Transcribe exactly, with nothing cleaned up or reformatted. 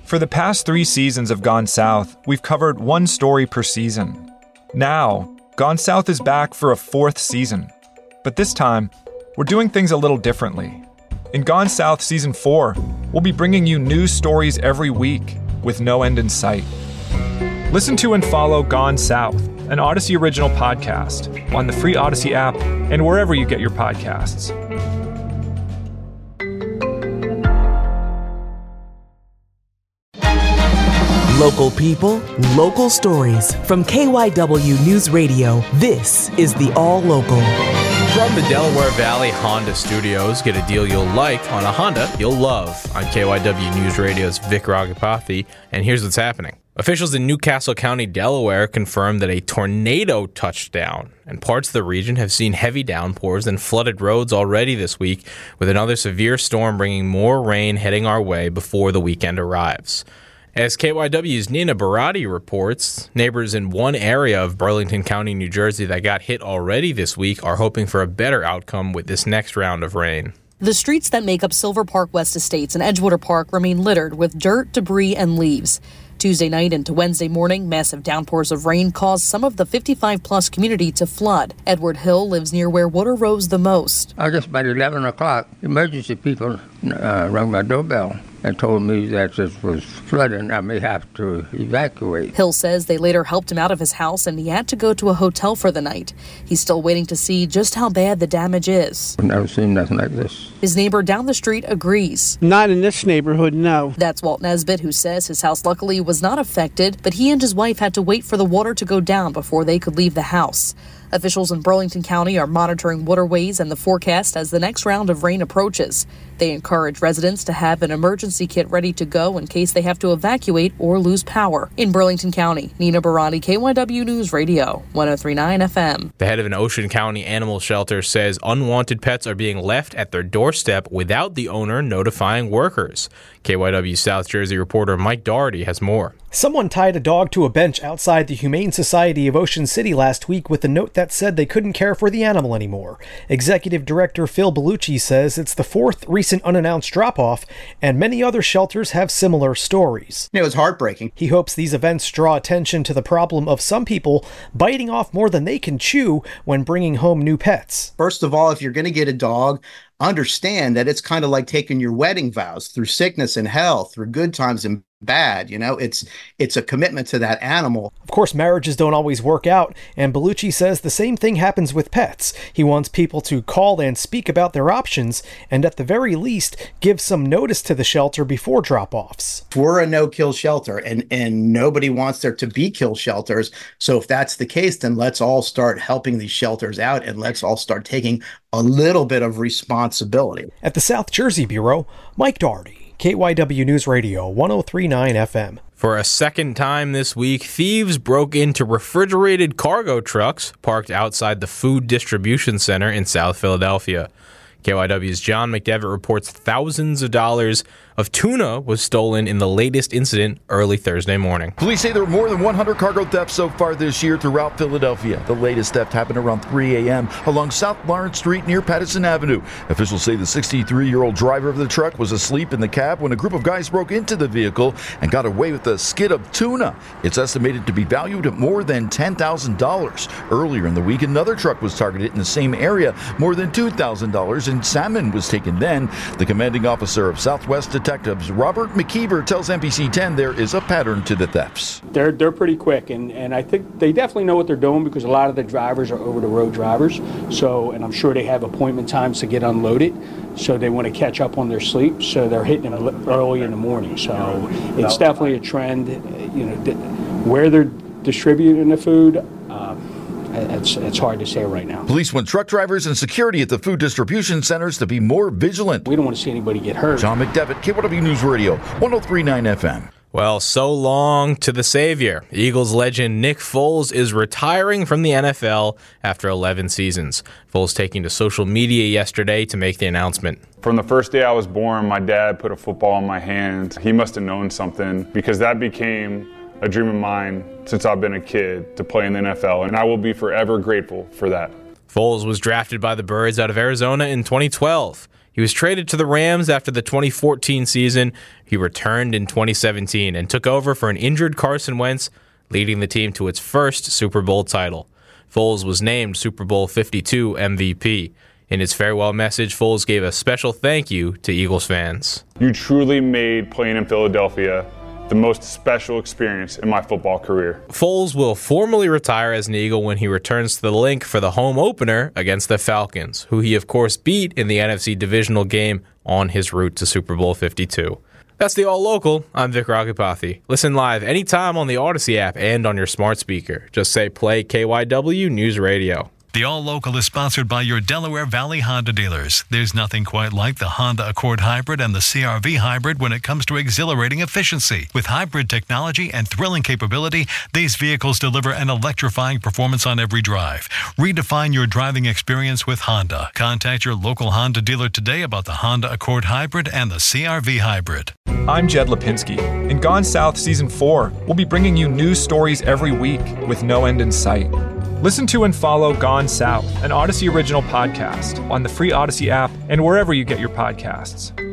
For the past three seasons of Gone South, we've covered one story per season. Now, Gone South is back for a fourth season. But this time, we're doing things a little differently. In Gone South Season four, we'll be bringing you news stories every week with no end in sight. Listen to and follow Gone South, an Odyssey original podcast, on the free Odyssey app and wherever you get your podcasts. Local people, local stories. From K Y W News Radio, this is the All Local. From the Delaware Valley Honda Studios, get a deal you'll like on a Honda you'll love. I'm K Y W News Radio's Vic Ragapathy, and here's what's happening. Officials in Newcastle County, Delaware, confirmed that a tornado touched down, and parts of the region have seen heavy downpours and flooded roads already this week, with another severe storm bringing more rain heading our way before the weekend arrives. As K Y W's Nina Barati reports, neighbors in one area of Burlington County, New Jersey that got hit already this week are hoping for a better outcome with this next round of rain. The streets that make up Silver Park West Estates and Edgewater Park remain littered with dirt, debris, and leaves. Tuesday night into Wednesday morning, massive downpours of rain caused some of the fifty-five plus community to flood. Edward Hill lives near where water rose the most. I just about eleven o'clock, emergency people uh, rang my doorbell and told me that this was flooding. I may have to evacuate. Hill says they later helped him out of his house and he had to go to a hotel for the night. He's still waiting to see just how bad the damage is. I've never seen nothing like this. His neighbor down the street agrees. Not in this neighborhood, no. That's Walt Nesbitt, who says his house luckily was not affected, but he and his wife had to wait for the water to go down before they could leave the house. Officials in Burlington County are monitoring waterways and the forecast as the next round of rain approaches. They encourage residents to have an emergency kit ready to go in case they have to evacuate or lose power. In Burlington County, Nina Barati, K Y W News Radio, one oh three point nine F M. The head of an Ocean County animal shelter says unwanted pets are being left at their doorstep without the owner notifying workers. K Y W South Jersey reporter Mike Doherty has more. Someone tied a dog to a bench outside the Humane Society of Ocean City last week with a note that said they couldn't care for the animal anymore. Executive Director Phil Bellucci says it's the fourth recent unannounced drop-off, and many other shelters have similar stories. It was heartbreaking. He hopes these events draw attention to the problem of some people biting off more than they can chew when bringing home new pets. First of all, if you're going to get a dog, understand that it's kind of like taking your wedding vows through sickness and health, through good times and bad. You know, it's it's a commitment to that animal. Of course, marriages don't always work out, and Bellucci says the same thing happens with pets. He wants people to call and speak about their options, and at the very least, give some notice to the shelter before drop-offs. We're a no-kill shelter, and, and nobody wants there to be kill shelters. So if that's the case, then let's all start helping these shelters out, and let's all start taking a little bit of responsibility. At the South Jersey Bureau, Mike Doherty, K Y W News Radio, one oh three point nine F M. For a second time this week, thieves broke into refrigerated cargo trucks parked outside the Food Distribution Center in South Philadelphia. K Y W's John McDevitt reports thousands of dollars of tuna was stolen in the latest incident early Thursday morning. Police say there are more than one hundred cargo thefts so far this year throughout Philadelphia. The latest theft happened around three a.m. along South Lawrence Street near Patterson Avenue. Officials say the sixty-three-year-old driver of the truck was asleep in the cab when a group of guys broke into the vehicle and got away with a skid of tuna. It's estimated to be valued at more than ten thousand dollars. Earlier in the week, another truck was targeted in the same area, more than two thousand dollars, and salmon was taken then. The commanding officer of Southwest Detectives, Robert McKeever, tells N B C ten there is a pattern to the thefts. They're they're pretty quick, and, and I think they definitely know what they're doing because a lot of the drivers are over-the-road drivers. So, and I'm sure they have appointment times to get unloaded, so they want to catch up on their sleep. So they're hitting them early in the morning. So it's definitely a trend. You know, where they're distributing the food. Um, It's, it's hard to say right now. Police want truck drivers and security at the food distribution centers to be more vigilant. We don't want to see anybody get hurt. John McDevitt, K Y W News Radio, one oh three point nine F M. Well, so long to the savior. Eagles legend Nick Foles is retiring from the N F L after eleven seasons. Foles taking to social media yesterday to make the announcement. From the first day I was born, my dad put a football in my hand. He must have known something because that became a dream of mine since I've been a kid to play in the N F L, and I will be forever grateful for that. Foles was drafted by the Birds out of Arizona in twenty twelve. He was traded to the Rams after the twenty fourteen season. He returned in twenty seventeen and took over for an injured Carson Wentz, leading the team to its first Super Bowl title. Foles was named Super Bowl fifty-two M V P. In his farewell message, Foles gave a special thank you to Eagles fans. You truly made playing in Philadelphia the most special experience in my football career. Foles will formally retire as an Eagle when he returns to the Link for the home opener against the Falcons, who he of course beat in the N F C divisional game on his route to Super Bowl fifty-two. That's the All Local. I'm Vic Ragapathy. Listen live anytime on the Odyssey app and on your smart speaker. Just say play K Y W News Radio. The All Local is sponsored by your Delaware Valley Honda dealers. There's nothing quite like the Honda Accord Hybrid and the C R V Hybrid when it comes to exhilarating efficiency. With hybrid technology and thrilling capability, these vehicles deliver an electrifying performance on every drive. Redefine your driving experience with Honda. Contact your local Honda dealer today about the Honda Accord Hybrid and the C R V Hybrid. I'm Jed Lipinski. In Gone South Season four, we'll be bringing you news stories every week with no end in sight. Listen to and follow Gone South, an Odyssey original podcast, on the free Odyssey app and wherever you get your podcasts.